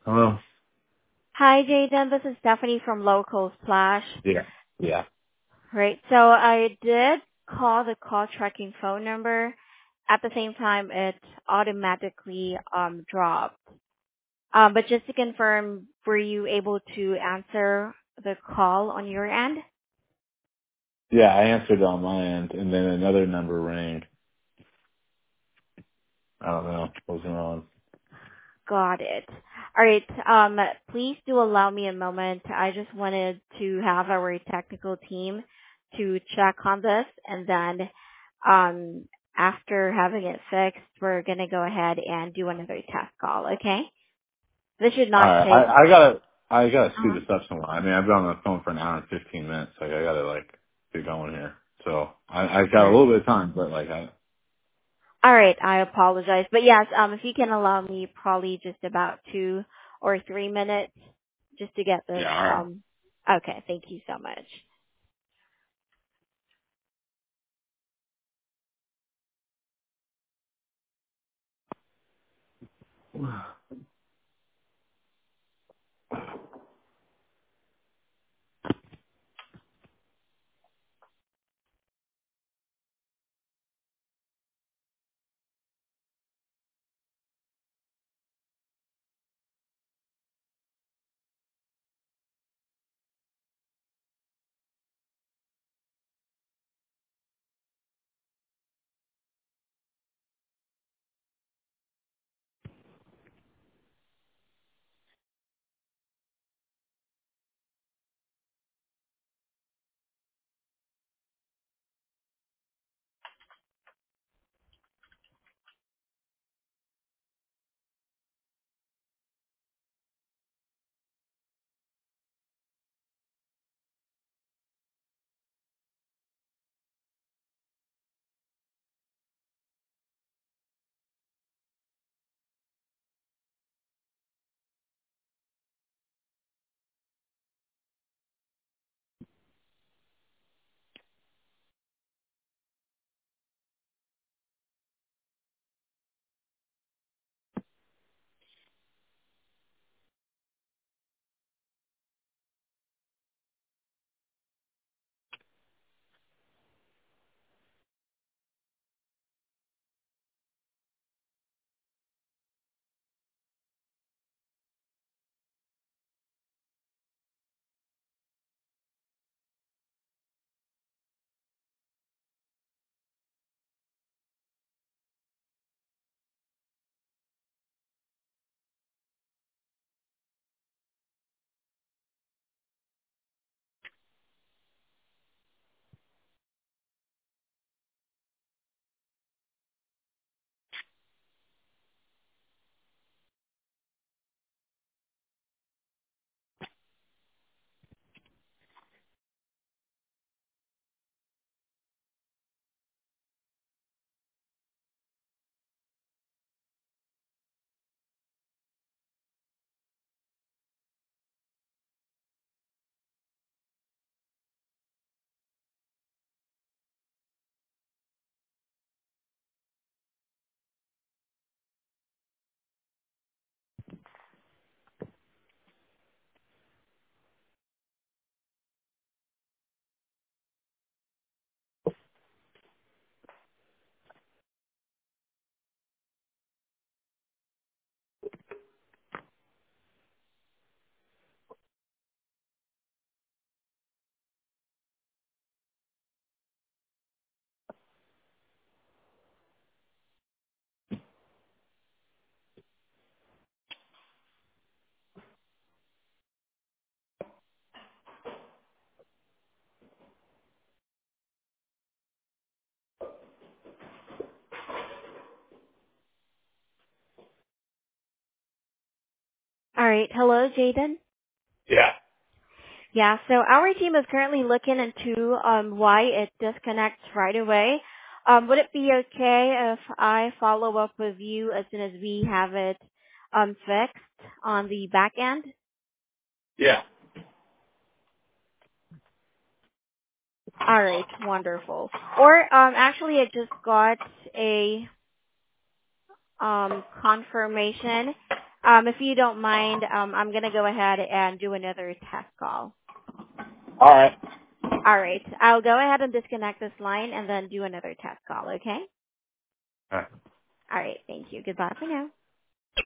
Hello? Hi, Jaden. This is Stephanie from Local Splash. Yeah. Yeah. Right. So I did call the call tracking phone number. At the same time, it automatically dropped. But just to confirm, were you able to answer the call on your end? Yeah, I answered on my end, and then another number rang. I don't know what was going on. Got it. All right. Please do allow me a moment. I just wanted to have our technical team to check on this, and then after having it fixed, we're gonna go ahead and do another test call. Okay? This should not Alright, take. I gotta speed Uh, this up somewhat. I mean, I've been on the phone for an hour and 15 minutes. Like, I gotta, get going here. So, I got a all little bit of time, but, right. I apologize, but yes. If you can allow me, probably just about 2 or 3 minutes, just to get this. yeah, alright. Okay. Thank you so much. All right. Hello, Jaden. Yeah. Yeah, so our team is currently looking into why it disconnects right away. Would it be okay if I follow up with you as soon as we have it fixed on the back end? Yeah. All right, wonderful. Or actually, I just got a confirmation. If you don't mind, I'm going to go ahead and do another test call. All right. All right. I'll go ahead and disconnect this line and then do another test call, okay? All right. All right. Thank you. Goodbye for now.